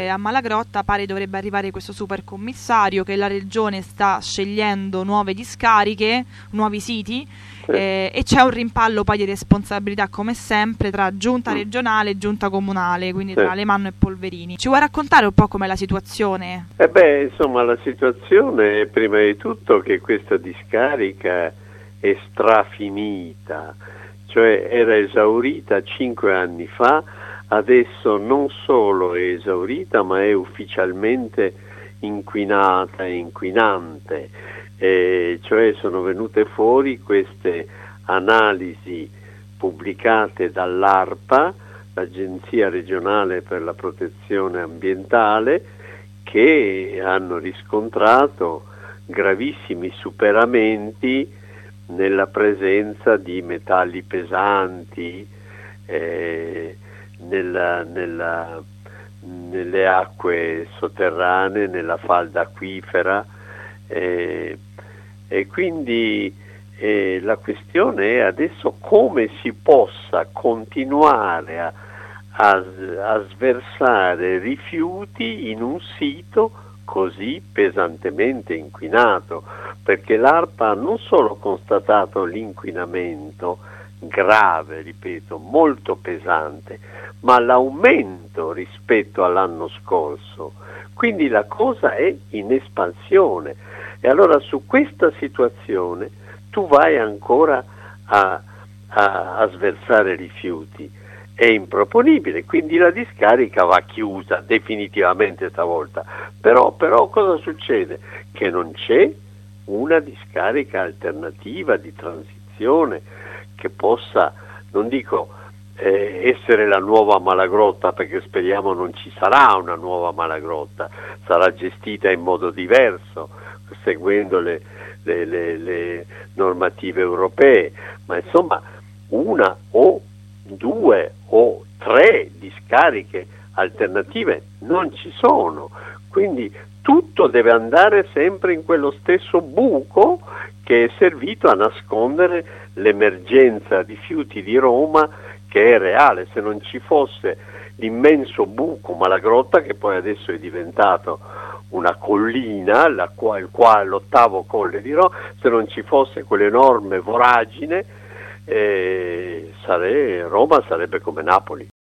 a Malagrotta pare dovrebbe arrivare questo super commissario, che la regione sta scegliendo nuove discariche, nuovi siti, e c'è un rimpallo poi di responsabilità come sempre tra giunta regionale e giunta comunale, quindi tra Alemanno e Polverini. Ci vuoi raccontare un po' com'è la situazione? Insomma, la situazione è prima di tutto che questa discarica è strafinita, cioè era esaurita 5 anni fa, adesso non solo è esaurita ma è ufficialmente inquinata e inquinante, cioè sono venute fuori queste analisi pubblicate dall'ARPA, l'Agenzia regionale per la protezione ambientale, che hanno riscontrato gravissimi superamenti nella presenza di metalli pesanti nelle acque sotterranee, nella falda acquifera, e quindi la questione è adesso come si possa continuare a sversare rifiuti in un sito così pesantemente inquinato, perché l'ARPA ha non solo constatato l'inquinamento grave, ripeto, molto pesante, ma l'aumento rispetto all'anno scorso, quindi la cosa è in espansione. E allora su questa situazione tu vai ancora a sversare rifiuti, è improponibile, quindi la discarica va chiusa definitivamente stavolta. Però cosa succede? Che non c'è una discarica alternativa di transizione che possa, non dico essere la nuova Malagrotta, perché speriamo non ci sarà una nuova Malagrotta, sarà gestita in modo diverso, seguendo le normative europee, ma insomma una o 2 o 3 discariche alternative non ci sono, quindi tutto deve andare sempre in quello stesso buco che è servito a nascondere l'emergenza rifiuti di Roma, che è reale. Se non ci fosse l'immenso buco Malagrotta, che poi adesso è diventato una collina, l'8º colle di Roma, se non ci fosse quell'enorme voragine, Roma sarebbe come Napoli.